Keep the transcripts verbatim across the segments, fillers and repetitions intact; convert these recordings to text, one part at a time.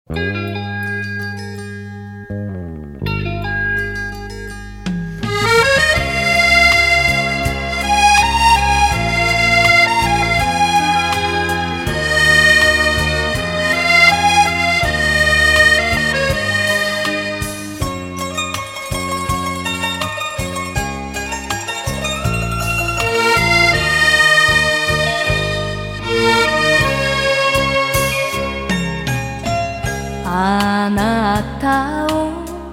あなたを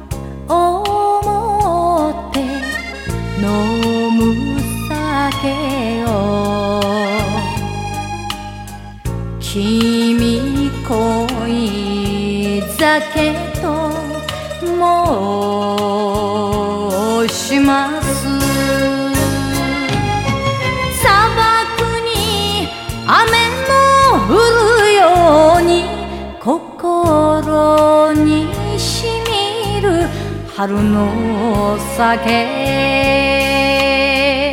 思って飲む酒を君恋酒と申します砂漠に雨の降るように心にしみる春の酒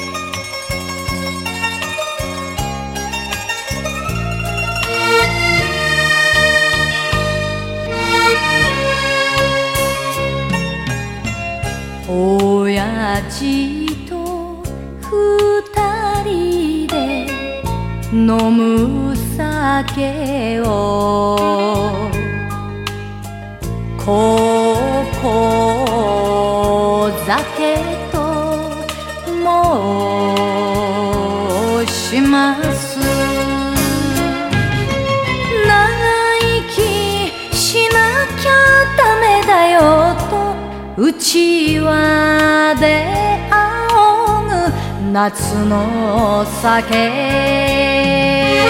親父と二人で飲む酒をここ酒と申します長生きしなきゃダメだよとうちわで仰ぐ夏の酒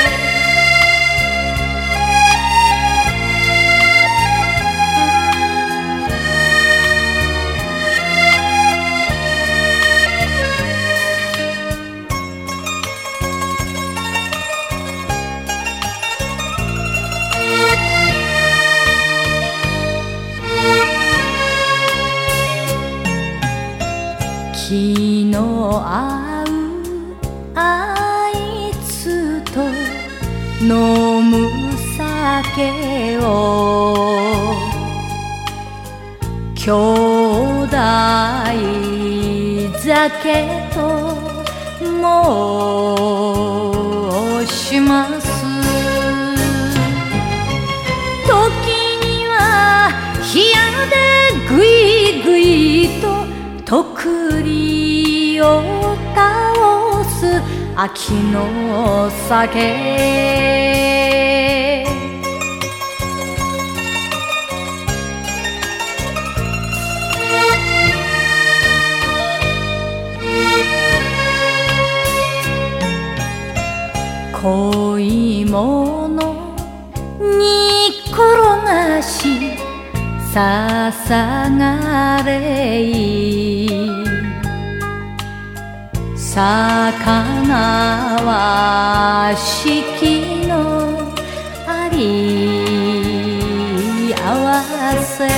気の合うあいつと飲む酒を兄弟酒と申します時には冷やでぐいぐいととくりを倒す秋の酒恋物に転がしさがれい魚は四季のあり合わせ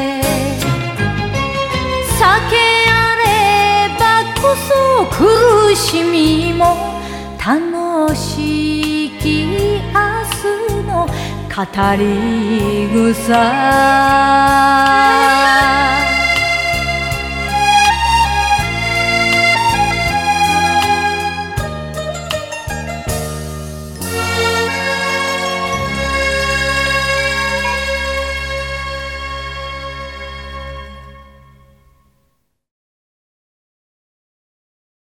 酒あればこそ苦しみも楽しき明日の語り草